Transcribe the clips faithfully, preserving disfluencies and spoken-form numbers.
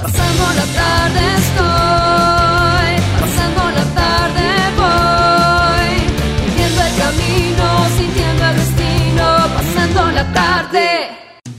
Pasando la tarde estoy, pasando la tarde voy, viviendo el camino, sintiendo el destino, pasando la tarde.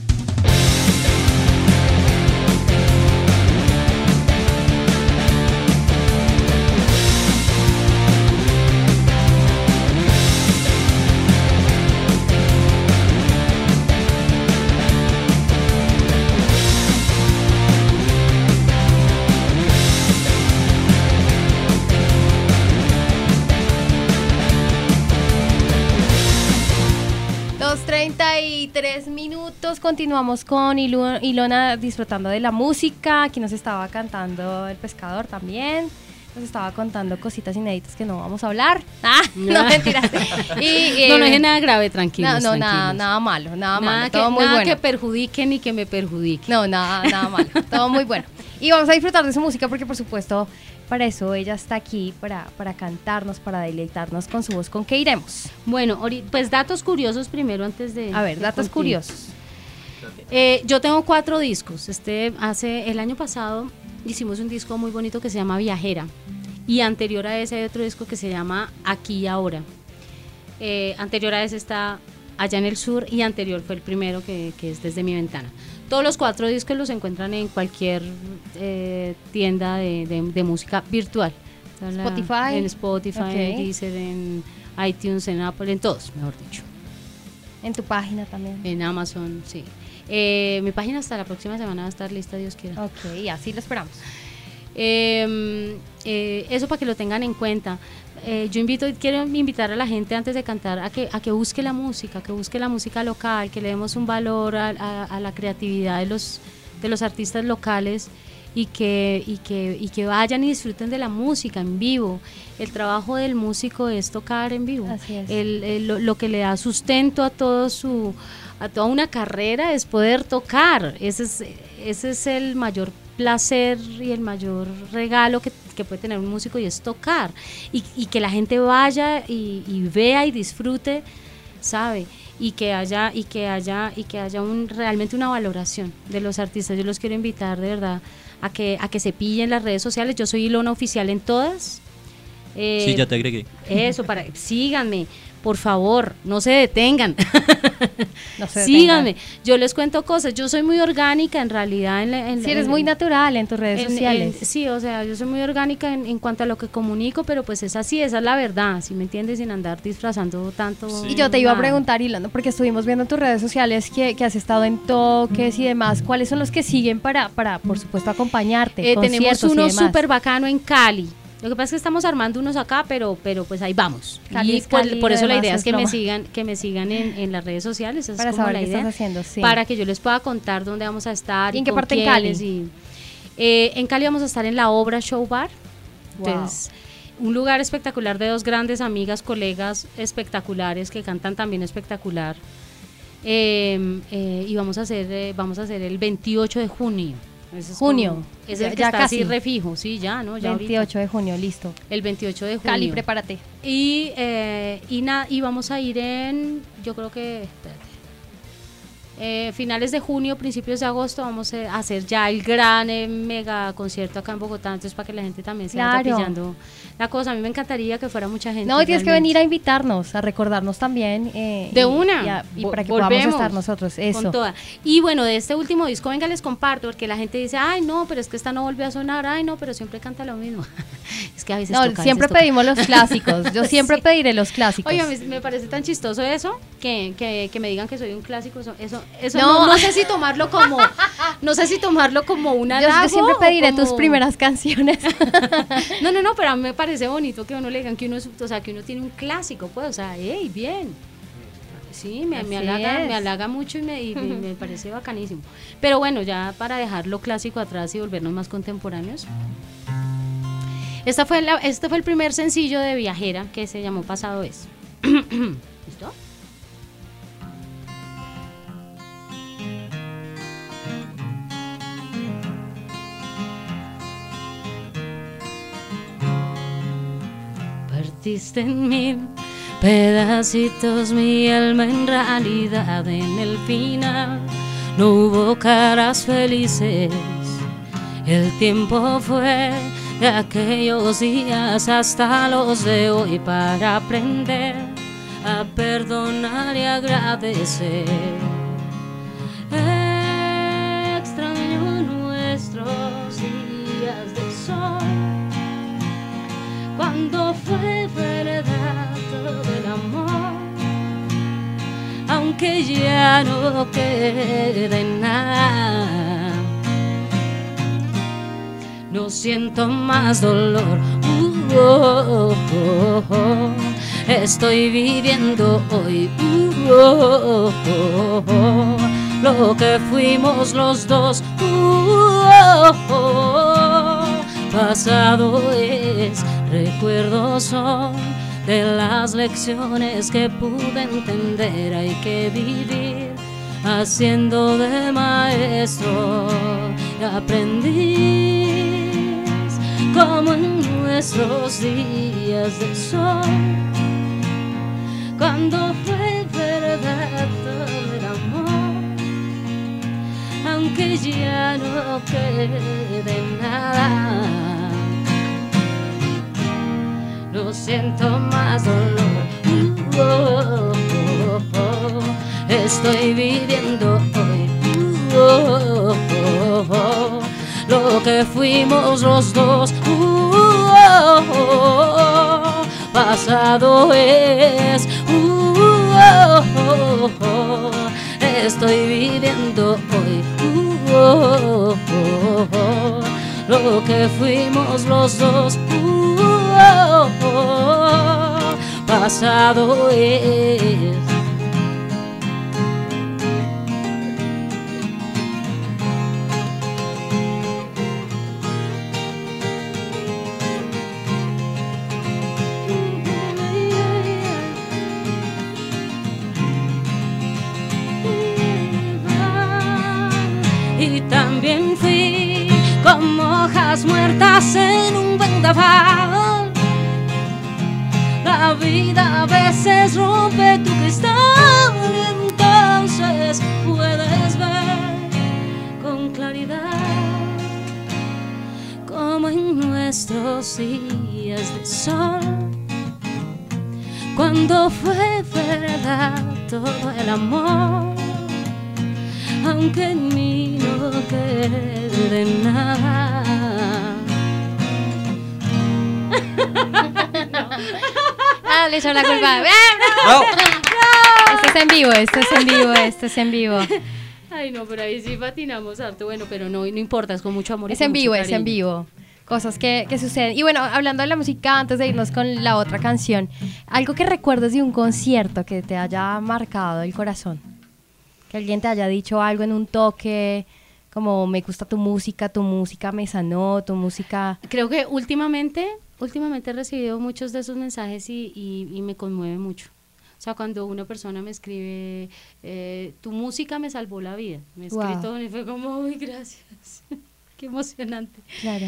treinta y tres minutos, continuamos con Ilu- Ilona disfrutando de la música. Aquí nos estaba cantando El Pescador también, nos estaba contando cositas inéditas que no vamos a hablar. Ah, no, mentiras. Y, eh, no, no es nada grave, tranquilos. No, no, tranquilos. nada, nada malo, nada, nada malo, que, todo muy nada bueno. que perjudique ni que me perjudique. No, nada, nada malo, todo muy bueno. Y vamos a disfrutar de su música porque por supuesto para eso ella está aquí, para, para cantarnos, para deleitarnos con su voz. ¿Con qué iremos? Bueno, pues datos curiosos primero antes de... A ver, de datos contigo. curiosos. Eh, yo tengo cuatro discos. Este, hace el año pasado hicimos un disco muy bonito que se llama Viajera. Y anterior a ese hay otro disco que se llama Aquí y Ahora. Eh, anterior a ese está Allá en el Sur y anterior fue el primero que, que es Desde mi Ventana. Todos los cuatro discos los encuentran en cualquier eh, tienda de, de, de música virtual. Spotify. En Spotify, Okay. en Deezer, en iTunes, en Apple, en todos, mejor dicho. En tu página también. En Amazon, sí. Eh, mi página hasta la próxima semana va a estar lista, Dios quiera. Ok, así lo esperamos. Eh, eh, eso para que lo tengan en cuenta. Eh, yo invito, quiero invitar a la gente antes de cantar a que, a que busque la música, que busque la música local, que le demos un valor a, a, a la creatividad de los, de los artistas locales y que, y, que, y que vayan y disfruten de la música en vivo. El trabajo del músico es tocar en vivo. Así es. El, el, lo, lo que le da sustento a todo su, a toda una carrera es poder tocar. Ese es, ese es el mayor placer y el mayor regalo que, que puede tener un músico, y es tocar y, y que la gente vaya y, y vea y disfrute, sabe, y que haya y que haya y que haya un realmente una valoración de los artistas. Yo los quiero invitar de verdad a que a que se pillen las redes sociales. Yo soy Ilona Oficial en todas. Eh, Sí, ya te agregué. Eso, para síganme, por favor, no se detengan. No se Síganme. detengan. Yo les cuento cosas. Yo soy muy orgánica en realidad. En, la- en, Sí, eres en- muy natural en tus redes en- sociales. en- sí, o sea, yo soy muy orgánica en, en cuanto a lo que comunico, pero pues es así, esa es la verdad, ¿sí me entiendes? Sin andar disfrazando tanto. Sí. Y yo te iba a nada. preguntar, Ilona, porque estuvimos viendo en tus redes sociales que, que has estado en toques y demás. ¿Cuáles son los que siguen para, para por supuesto, acompañarte? Eh, tenemos conciertos y uno demás? súper bacano en Cali. Lo que pasa es que estamos armando unos acá, pero pero pues ahí vamos. Cali y es por, Cali, por eso la además, idea es es que me lo- sigan que me sigan en, en las redes sociales, esa Para es como saber la qué idea. estás haciendo, sí. Para que yo les pueda contar dónde vamos a estar. ¿Y en y qué con parte en Cali? quiénes y- eh, en Cali vamos a estar en la Obra Show Bar. Wow. Entonces, un lugar espectacular de dos grandes amigas, colegas espectaculares que cantan también espectacular. Eh, eh, y vamos a hacer eh, vamos a hacer el veintiocho de junio. Ese es Junio. como- es Ya- el que ya está casi. así refijo, sí, ya, ¿no? Ya ahorita. veintiocho de junio, listo. El veintiocho de junio. Cali, prepárate. Y, eh, y, na- y vamos a ir en, yo creo que, espérate, eh, finales de junio, principios de agosto, vamos a hacer ya el gran eh, mega concierto acá en Bogotá, entonces para que la gente también se vaya Claro. pillando la cosa. A mí me encantaría que fuera mucha gente. No, y tienes que realmente. venir a invitarnos, a recordarnos también. eh, De y- una. Y, a- y Vo- para que podamos volvemos estar nosotros. Eso. Con toda. Y bueno, de este último disco, venga, les comparto, porque la gente dice, ay, no, pero es que esta no volvió a sonar, ay, no, pero siempre canta lo mismo. Es que a veces No, toca, a siempre veces toca. pedimos los clásicos. Yo siempre Sí. pediré los clásicos. Oye, me, me parece tan chistoso eso, que, que, que me digan que soy un clásico, eso, eso, eso No. no, no sé si tomarlo como, no sé si tomarlo como una yo, yo siempre pediré tus primeras canciones. No, no, no, pero a mí me parece bonito que a uno le digan que uno es, o sea, que uno tiene un clásico, pues, o sea, hey, bien. Sí, me, me Así halaga, es. me halaga mucho y, me, y me, me parece bacanísimo. Pero bueno, ya para dejar lo clásico atrás y volvernos más contemporáneos. Esta fue la, este fue el primer sencillo de Viajera, que se llamó Pasado Es. ¿Listo? Partiste en mil pedacitos mi alma, en realidad en el final no hubo caras felices El tiempo fue de aquellos días hasta los de hoy para aprender a perdonar y agradecer. Extraño nuestros días de sol, cuando fue verdad todo el amor, aunque ya no quede nada. No siento más dolor, uh, oh, oh, oh. Estoy viviendo hoy, uh, oh, oh, oh. Lo que fuimos los dos, uh, oh, oh. Pasado es, recuerdos son de las lecciones que pude entender. Hay que vivir haciendo de maestro y aprendiz, como en nuestros días de sol, cuando fue verdad todo el amor, aunque ya no quede nada. No siento más dolor, uh, oh, oh, oh. Estoy viviendo hoy, uh, oh, oh, oh. Lo que fuimos los dos, uh, oh, oh, oh. Pasado es, uh, oh, oh, oh. Estoy viviendo hoy, uh, oh, oh, oh. Lo que fuimos los dos, uh, oh, oh, oh. Pasado es. Y también fui como hojas muertas en un vendaval. La vida a veces rompe tu cristal y entonces puedes ver con claridad, como en nuestros días de sol, cuando fue verdad todo el amor, aunque en mí no quede nada. Ah, le echó la culpa. No. Esto es en vivo, esto es en vivo, esto es en vivo. Ay, no, pero ahí sí patinamos harto. Bueno, pero no, no importa, es con mucho amor. Y Es con en mucho vivo, es cariño. en vivo. Cosas que, que suceden. Y bueno, hablando de la música, antes de irnos con la otra canción, algo que recuerdes de un concierto que te haya marcado el corazón. Que alguien te haya dicho algo en un toque, como me gusta tu música, tu música me sanó, tu música... Creo que últimamente, últimamente he recibido muchos de esos mensajes y, y, y me conmueve mucho. O sea, cuando una persona me escribe, eh, tu música me salvó la vida, me ha Wow. escrito y fue como, uy, gracias, qué emocionante. Claro.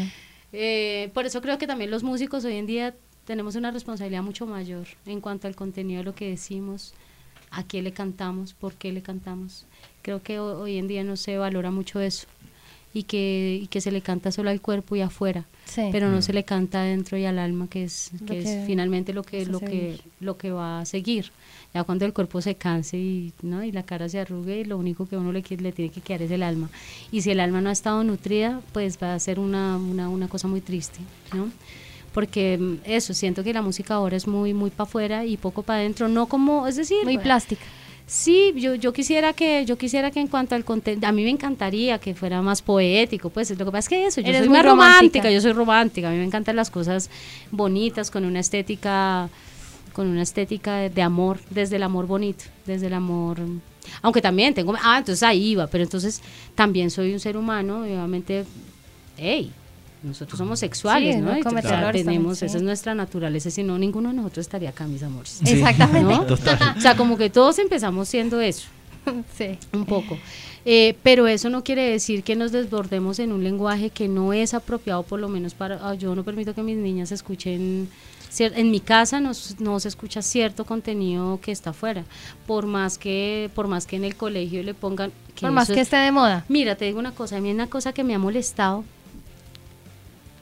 Eh, por eso creo que también los músicos hoy en día tenemos una responsabilidad mucho mayor en cuanto al contenido de lo que decimos, a quién le cantamos, por qué le cantamos. Creo que ho- hoy en día no se valora mucho eso y que, y que se le canta solo al cuerpo y afuera, Sí. pero no se le canta adentro y al alma, que es, Lo que que es finalmente lo que, nos lo hace que, vivir. lo que va a seguir. Ya cuando el cuerpo se canse y, ¿no? y la cara se arrugue, lo único que uno le, qui- le tiene que quedar es el alma. Y si el alma no ha estado nutrida, pues va a ser una, una, una cosa muy triste, ¿no? Porque mm, eso, siento que la música ahora es muy muy para afuera y poco para adentro, no como, es decir, Muy bueno, plástica. sí, yo, yo quisiera que yo quisiera que en cuanto al contenido, a mí me encantaría que fuera más poético, pues lo que pasa es que eso, yo Eres soy muy más romántica. romántica, yo soy romántica, a mí me encantan las cosas bonitas, con una estética, con una estética de, de amor, desde el amor bonito, desde el amor, aunque también tengo, ah, entonces ahí iba, pero entonces también soy un ser humano, y obviamente, hey, nosotros somos sexuales, Sí, ¿no? no Y comete o sea, errores tenemos, también, sí. esa es nuestra naturaleza, si no, ninguno de nosotros estaría acá, mis amores. Sí. Exactamente. ¿No? Total. O sea, como que todos empezamos siendo eso, Sí. un poco. Eh, pero eso no quiere decir que nos desbordemos en un lenguaje que no es apropiado, por lo menos para... ah, yo no permito que mis niñas escuchen... cier- En mi casa no, s- no se escucha cierto contenido que está afuera, por más que por más que en el colegio le pongan... Por más eso que es- esté de moda. Mira, te digo una cosa, a mí una cosa que me ha molestado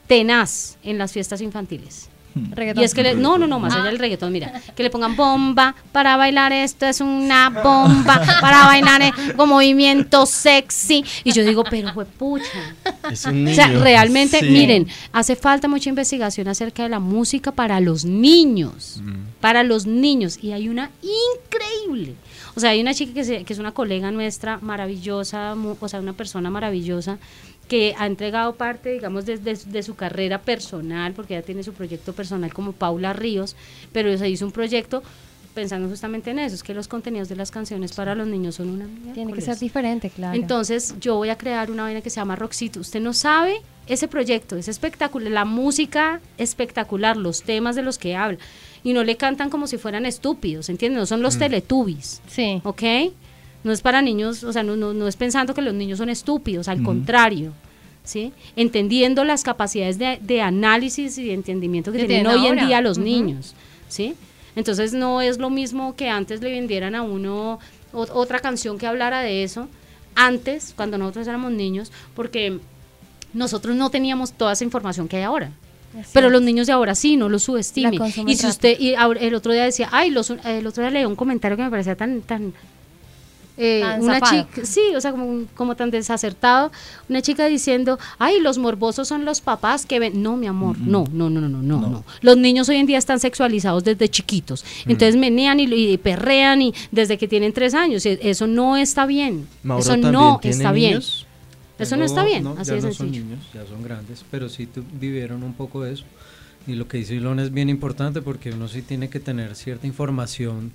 tenaz en las fiestas infantiles. Reggaetón. Y es que le, no, no, no, más allá del reggaetón, mira, que le pongan bomba para bailar, esto es una bomba para bailar eh, con movimiento sexy. Y yo digo, pero fue pucha. Es un niño. O sea, realmente, Sí. miren, hace falta mucha investigación acerca de la música para los niños, Mm. para los niños, y hay una increíble. O sea, hay una chica que, se- que es una colega nuestra maravillosa, mu- o sea, una persona maravillosa, que ha entregado parte, digamos, de, de- de su carrera personal, porque ella tiene su proyecto personal como Paula Ríos, pero se hizo un proyecto pensando justamente en eso, es que los contenidos de las canciones para los niños son una Tiene que miércoles. ser diferente, claro. Entonces yo voy a crear una vaina que se llama Roxito. Usted no sabe ese proyecto, es espectacular, la música espectacular, los temas de los que habla. Y no le cantan como si fueran estúpidos, ¿entienden? No son los Teletubbies, Sí. ¿ok? No es para niños, o sea, no, no, no es pensando que los niños son estúpidos, al contrario, ¿sí? Entendiendo las capacidades de, de análisis y de entendimiento que Que tienen tienen hoy en ahora. día los Ujú. niños, ¿sí? Entonces no es lo mismo que antes le vendieran a uno ot- otra canción que hablara de eso, antes, cuando nosotros éramos niños, porque nosotros no teníamos toda esa información que hay ahora. Así Pero es. los niños de ahora sí, no lo subestime. La consumen Y si rápido. usted, y ahora- el otro día decía, ay, los, el otro día leí un comentario que me parecía tan, tan, eh, Tan una zafado. chica, sí, o sea, como, como tan desacertado, una chica diciendo, ay, los morbosos son los papás que ven, no, mi amor, no, no, no, no, no, no, no. Los niños hoy en día están sexualizados desde chiquitos, entonces menean y, y perrean y desde que tienen tres años, e- eso no está bien, Mauro eso también no tiene está bien. niños. Eso no está bien, No, así ya de no son sencillo. niños, ya son grandes, pero sí tu- vivieron un poco de eso. Y lo que dice Ilona es bien importante porque uno sí tiene que tener cierta información,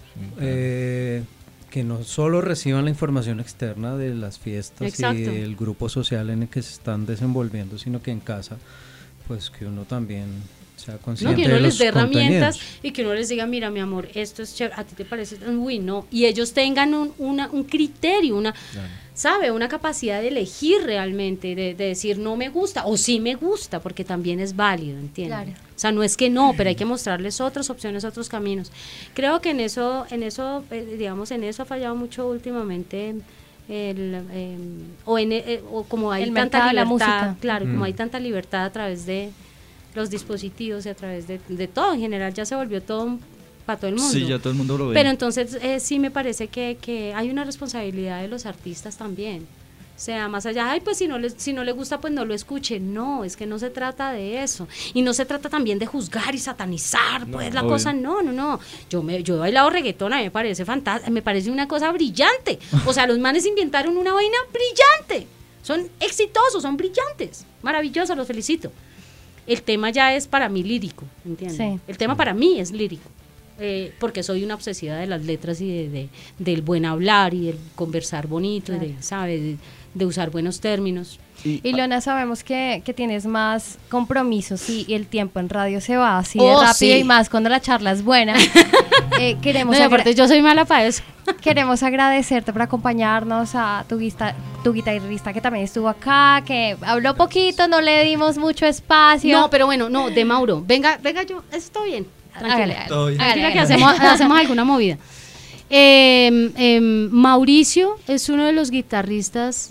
eh, que no solo reciban la información externa de las fiestas Exacto. y del grupo social en el que se están desenvolviendo, sino que en casa, pues que uno también sea No, consciente que uno de les los dé herramientas contenidos. y que uno les diga, mira, mi amor, esto es chévere, a ti te parece, uy, no, y ellos tengan un, una, un criterio, una, sabe, una capacidad de elegir realmente, de, de decir no me gusta o sí me gusta, porque también es válido, ¿entiendes? Claro. O sea, no es que no, pero hay que mostrarles otras opciones, otros caminos. Creo que en eso, en eso, eh, digamos, en eso ha fallado mucho últimamente. El, eh, o, en, eh, o como hay El tanta mercado de la libertad, música. claro, Mm. como hay tanta libertad a través de los dispositivos y a través de, de todo en general, ya se volvió todo para todo el mundo. Sí, ya todo el mundo lo ve. Pero entonces eh, sí me parece que, que hay una responsabilidad de los artistas también. O sea, más allá, ay, pues si no, les, si no le gusta, pues no lo escuche. No, es que no se trata de eso. Y no se trata también de juzgar y satanizar, pues la obvio. cosa, no, no, no. Yo, me, yo he bailado reggaetón, a mí me parece fantástico, me parece una cosa brillante. O sea, los manes inventaron una vaina brillante. Son exitosos, son brillantes. Maravillosos, los felicito. El tema ya es para mí lírico, ¿entiendes? Sí. El tema para mí es lírico. eh, porque soy una obsesiva de las letras y de, de- del buen hablar y del conversar bonito, y de, ¿sabe? De, de usar buenos términos. Y, Y Leona, sabemos que, que tienes más compromisos y, y el tiempo en radio se va así Oh, de rápido sí. y más cuando la charla es buena. Eh, queremos, No, y agra- aparte yo soy mala para eso. queremos agradecerte por acompañarnos, a tu, guista- tu guitarrista que también estuvo acá, que habló poquito, no le dimos mucho espacio. No, pero bueno, no, de Mauro. Venga, venga yo, está bien. Hágale, Tranquila. hágale. Todo bien. Hágale, Tranquila que hágale. hacemos, hacemos alguna movida. Eh, eh, Mauricio es uno de los guitarristas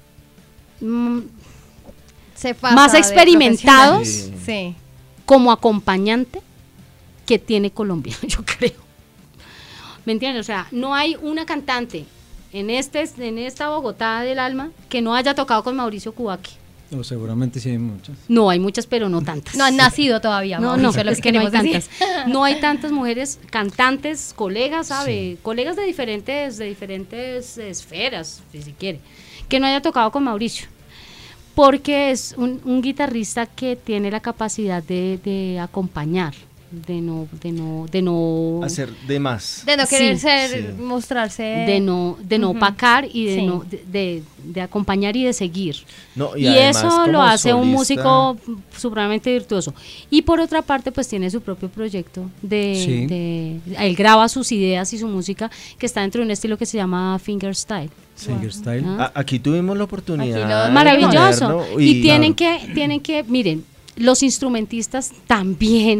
mm, Se pasa más de experimentados profesional. Sí. como acompañante que tiene Colombia, yo creo. ¿Me entiendes? O sea, no hay una cantante en este en esta Bogotá del alma que no haya tocado con Mauricio Cubaque. O seguramente sí hay muchas. No, hay muchas, pero no tantas. No han nacido todavía. No, Mauricio, no, lo es que que no hay queremos decir. tantas. No hay tantas mujeres cantantes, colegas, ¿sabe? Colegas de diferentes, de diferentes esferas, si se quiere, que no haya tocado con Mauricio. Porque es un, un guitarrista que tiene la capacidad de, de acompañar, de no, de no, de no, hacer de más. De no querer Sí, ser, sí. mostrarse. de no, de no Ujú. opacar y de Sí. no, de, de- de acompañar y de seguir. No, Y, además, eso como lo hace un solista- músico supremamente virtuoso. Y por otra parte, pues tiene su propio proyecto de, Sí. de- él graba sus ideas y su música que está dentro de un estilo que se llama fingerstyle. Fingerstyle. Ah. A- aquí tuvimos la oportunidad. Aquí lo- de Maravilloso. ponerlo Y, tienen claro, que, tienen que, miren, los instrumentistas también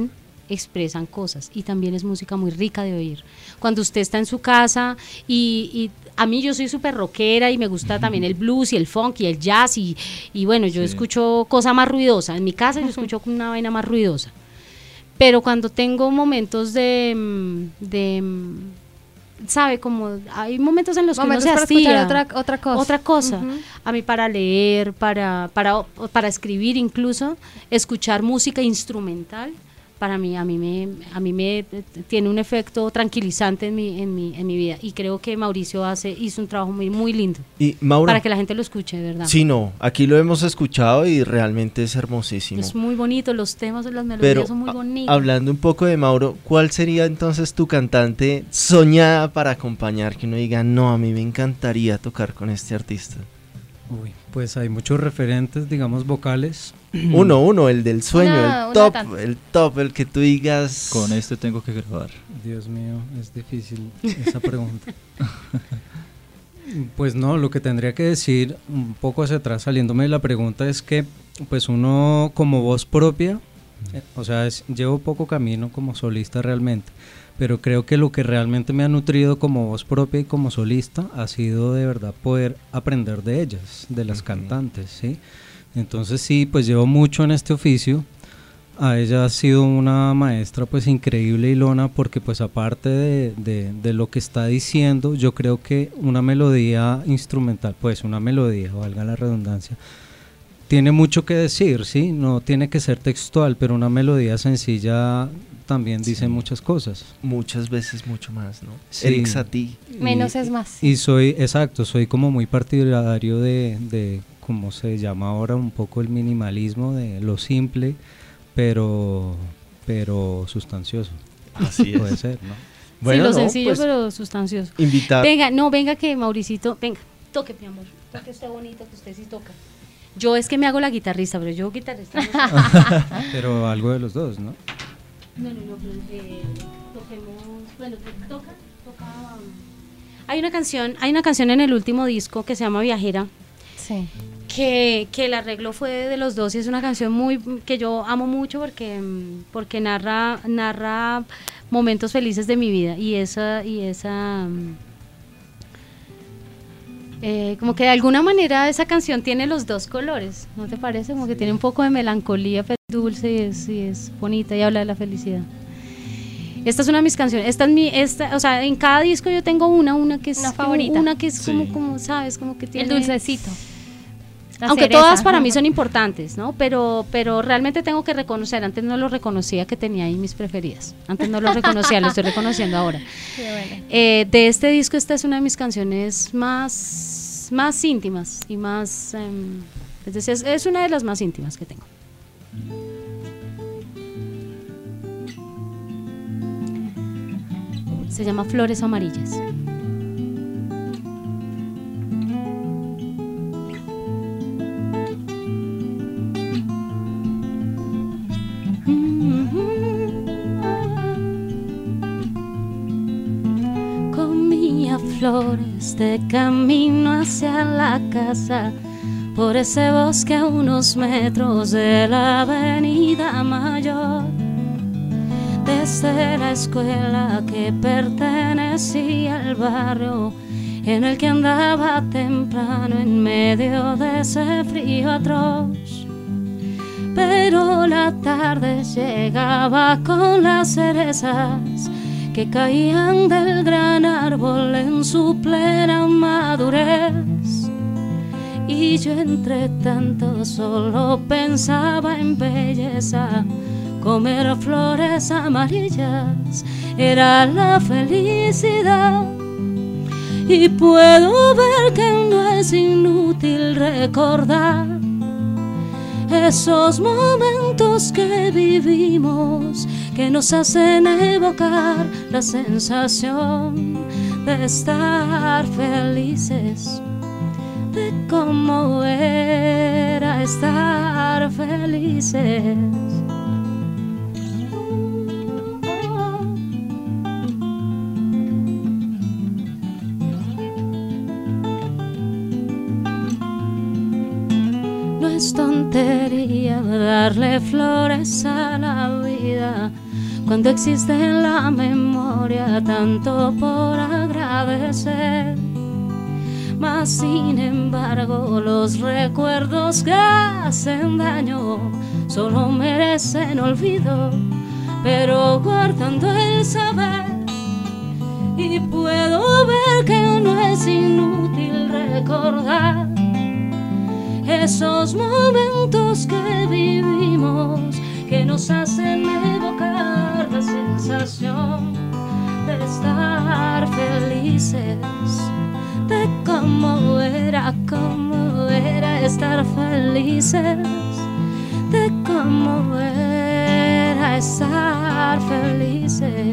expresan cosas y también es música muy rica de oír. Cuando usted está en su casa y, y a mí yo soy súper rockera y me gusta también el blues y el funk y el jazz y, y bueno, yo Sí. escucho cosa más ruidosa. En mi casa yo escucho una vaina más ruidosa. Pero cuando tengo momentos de, mm, de mm, sabe, como hay momentos en los Momentos que uno para se escuchar hastía. otra, otra cosa. Otra cosa. Ujú. A mí para leer, para, para, para escribir incluso, escuchar música instrumental, para mí, a mí me, a mí me eh, tiene un efecto tranquilizante en mi, en mi, en mi vida. Y creo que Mauricio hace, hizo un trabajo muy, muy lindo. Y Mauro, Para que la gente lo escuche, de verdad. sí, no, aquí lo hemos escuchado y realmente es hermosísimo. Es muy bonito, los temas, las melodías Pero son muy a- bonitos. hablando un poco de Mauro, ¿cuál sería entonces tu cantante soñada para acompañar? Que uno diga, no, a mí me encantaría tocar con este artista. Uy, pues hay muchos referentes, digamos, vocales. Uno, uno, el del sueño, Una- el una top, tantas. el top, el que tú digas. Con este tengo que grabar. Dios mío, es difícil esa pregunta. Pues no, lo que tendría que decir un poco hacia atrás, saliéndome de la pregunta, es que pues uno como voz propia, eh, o sea, es- llevo poco camino como solista realmente, pero creo que lo que realmente me ha nutrido como voz propia y como solista ha sido de verdad poder aprender de ellas, de las Ok. cantantes, ¿sí? Entonces sí, pues llevo mucho en este oficio. A ella ha sido una maestra pues increíble, Ilona, porque pues aparte de, de, de lo que está diciendo, yo creo que una melodía instrumental, pues una melodía, valga la redundancia, tiene mucho que decir, ¿sí? No tiene que ser textual, pero una melodía sencilla también dice Sí. muchas cosas. Muchas veces mucho más, ¿no? Sí. Eric Satie. Menos Y- es más. Y soy, exacto, soy como muy partidario de, de, como se llama ahora, un poco el minimalismo, de lo simple, pero, pero sustancioso. Así Puede ser, ¿no? sí, lo no, sencillo pues, pero sustancioso. invitar. Venga, no, venga que Mauricito, venga, toque mi amor, toque usted bonito, que usted sí toca. Yo es que me hago la guitarrista, pero yo guitarrista no soy. Pero algo de los dos, ¿no? No, no, no, pero, eh, toquemos, bueno, to- toca, toca. um, Hay una canción, hay una canción en el último disco que se llama Viajera, Sí. que, que el arreglo fue de los dos y es una canción muy que yo amo mucho porque, mm, porque narra, narra momentos felices de mi vida y esa, y esa mm, eh, como que de alguna manera esa canción tiene los dos colores, ¿no te parece? Como que tiene un poco de melancolía, pero es dulce y es, y es bonita y habla de la felicidad. Esta es una de mis canciones. Esta es mi, esta, o sea, en cada disco yo tengo una, una que es Una como- favorita. una que es Sí. como, como, sabes, como que tiene El dulcecito. La aunque cereza. todas para mí son importantes, ¿no? Pero, pero realmente tengo que reconocer, antes no lo reconocía que tenía ahí mis preferidas. Antes no lo reconocía, lo estoy reconociendo ahora. Qué bueno. Eh, de este disco, esta es una de mis canciones más, más íntimas y más, em, es decir, es, es una de las más íntimas que tengo. Se llama Flores Amarillas. Comía flores de camino hacia la casa, por ese bosque a unos metros de la avenida Mayor. Desde la escuela que pertenecía al barrio en el que andaba temprano en medio de ese frío atroz. Pero la tarde llegaba con las cerezas que caían del gran árbol en su plena madurez. Y yo entre tanto solo pensaba en belleza. Comer flores amarillas era la felicidad. Y puedo ver que no es inútil recordar esos momentos que vivimos, que nos hacen evocar la sensación de estar felices, de cómo era estar felices. No es tontería sería darle flores a la vida cuando existe en la memoria tanto por agradecer? Mas sin embargo los recuerdos que hacen daño solo merecen olvido, pero guardando el saber. Y puedo ver que no es inútil recordar esos momentos que vivimos, que nos hacen evocar la sensación de estar felices, de cómo era, cómo era estar felices, de cómo era estar felices.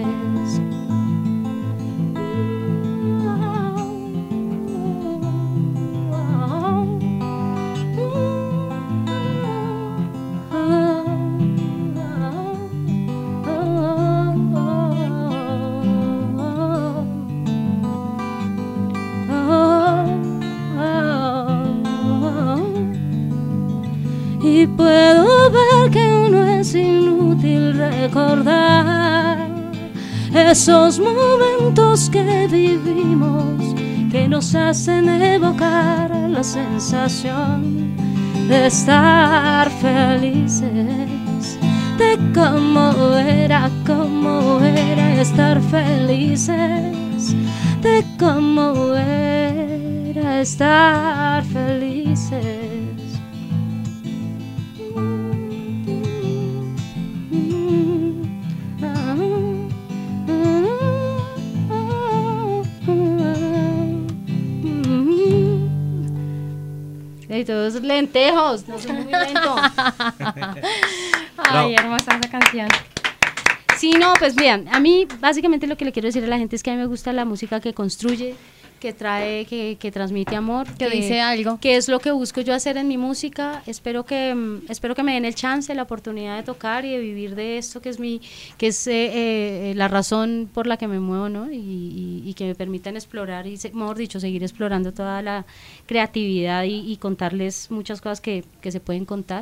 Y puedo ver que no es inútil recordar esos momentos que vivimos, que nos hacen evocar la sensación de estar felices, de cómo era, cómo era estar felices, de cómo era estar felices. Y todos lentejos, no soy muy lento. Ay, hermosa esa canción. Sí, no, pues bien, a mí básicamente lo que le quiero decir a la gente es que a mí me gusta la música que construye, que trae, que, que transmite amor, Que dice algo. que es lo que busco yo hacer en mi música. Espero que mm, espero que me den el chance, la oportunidad de tocar y de vivir de esto, que es mi que es eh, eh, la razón por la que me muevo, ¿no? Y, y, y que me permitan explorar y, se- mejor dicho, seguir explorando toda la creatividad y, y contarles muchas cosas que, que se pueden contar.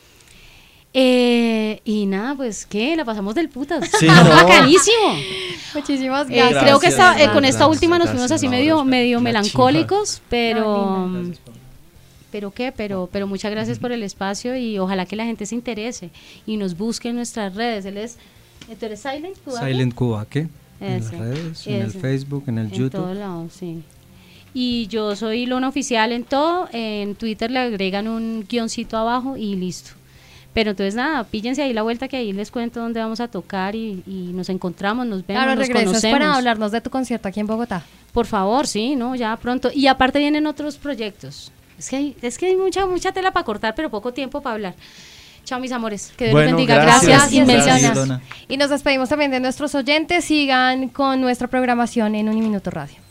Eh, y nada, pues ¿qué? La pasamos del putas. Sí, Ah, no. bacanísimo. Muchísimas Eh, gracias. creo que esta, eh, Gracias, con esta gracias, última nos gracias, fuimos así no, medio, gracias. medio La melancólicos, pero, Ay, Gracias por- pero qué, pero, pero muchas gracias por el espacio y ojalá que la gente se interese y nos busque en nuestras redes. Él es, ¿tú eres Silent Cuba? Silent Cubaque, en Ese, las redes, en el ese. Facebook, en el En YouTube. todos lados, sí. Y yo soy Ilona Oficial en todo. En Twitter le agregan un guioncito abajo y listo. Pero entonces nada, píllense ahí la vuelta que ahí les cuento dónde vamos a tocar y, y nos encontramos, nos vemos, Claro, nos regresas conocemos. para hablarnos de tu concierto aquí en Bogotá. Por favor, sí, no, ya pronto. Y aparte vienen otros proyectos. Es que hay, es que hay mucha, mucha tela para cortar, pero poco tiempo para hablar. Chao, mis amores. Que Dios Bueno, los bendiga. gracias. Gracias, inmensadas. Gracias, Ilona. Y nos despedimos también de nuestros oyentes. Sigan con nuestra programación en Un Minuto Radio.